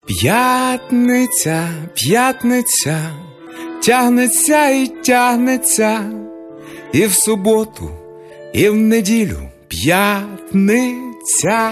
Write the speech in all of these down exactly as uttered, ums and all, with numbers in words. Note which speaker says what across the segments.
Speaker 1: П'ятниця, п'ятниця, тягнеться і тягнеться, і в суботу, і в неділю п'ятниця.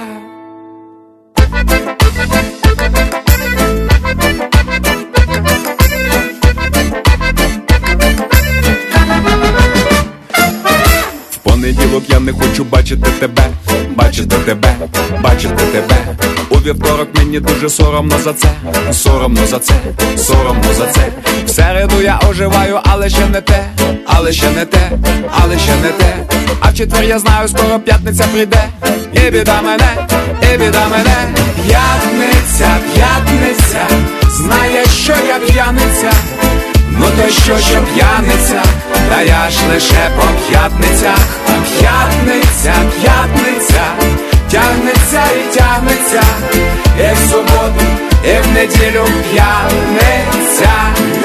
Speaker 1: В понеділок я не хочу бачити тебе, бачити тебе, бачити тебе. У вівторок мені дуже соромно за це, соромно за це, соромно за це. В середу я оживаю, але ще не те, але ще не те, але ще не те. А в четвер я знаю, скоро п'ятниця прийде, і біда мене, і біда мене. П'ятниця, п'ятниця, знає, що я п'яниця. Ну то що, що п'яниця, та я ж лише по п'ятницях. П'ятниця, п'ятниця, тягнеться і тягнеться, і в суботу, і в неділю п'яниця.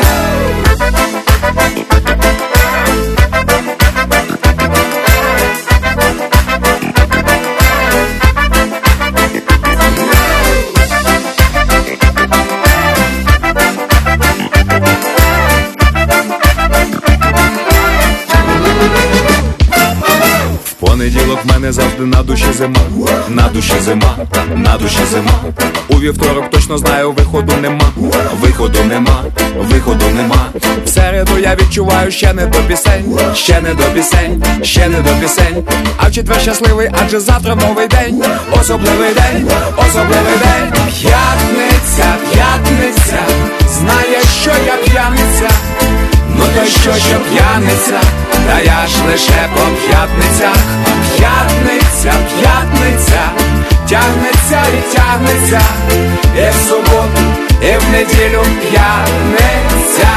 Speaker 1: Понеділок в мене завжди на душі зима, на душі зима, на душі зима. У вівторок точно знаю, виходу нема, виходу нема, виходу нема. В середу я відчуваю, ще не до пісень, ще не до пісень, ще не до пісень. А в четвер щасливий, адже завтра новий день, особливий день, особливий день. П'ятниця, п'ятниця, знає, що я п'яниця. Ну то що, що п'яниця, та я ж лише по п'ятницях. П'ятниця, п'ятниця, тягнеться і тягнеться, і в суботу, і в неділю п'ятниця.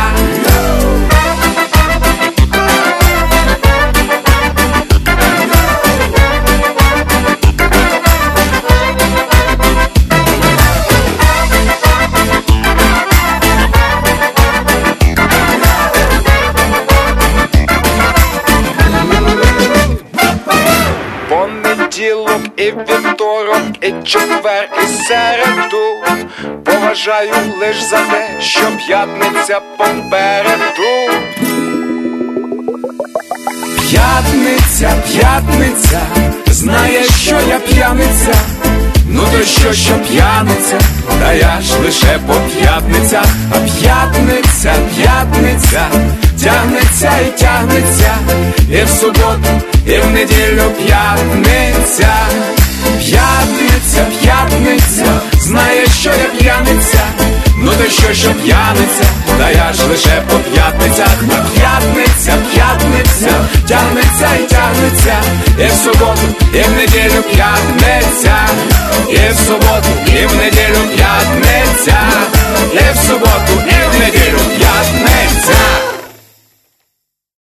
Speaker 1: Понеділок і вівторок, і четвер, і середу поважаю лиш за те, що п'ятниця попереду. П'ятниця, п'ятниця, знає, що я п'яниця. Ну то що, що п'яниця, та я ж лише по п'ятницях. А п'ятниця, п'ятниця, тягнеться і тягнеться, і в суботу, і в неділю п'ятниця. П'ятниця, п'ятниця, знає, що я п'яниця. Ну то що, що п'яниця, та я ж лише по п'ятницях. А п'ятниця, п'ятниця, тягнеться і тягнеться, і в суботу, і в неділю п'ятниця, і в суботу, і в неділю п'ятниця.